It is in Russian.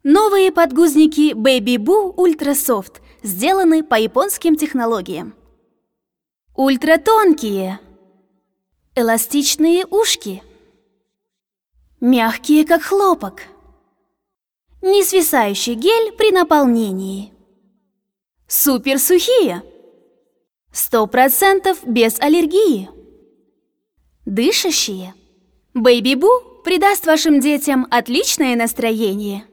Новые подгузники Baby Boo Ultra Soft сделаны по японским технологиям. Ультратонкие, эластичные ушки, мягкие как хлопок, не свисающий гель при наполнении, суперсухие, 100% без аллергии, дышащие. Baby Boo придаст вашим детям отличное настроение.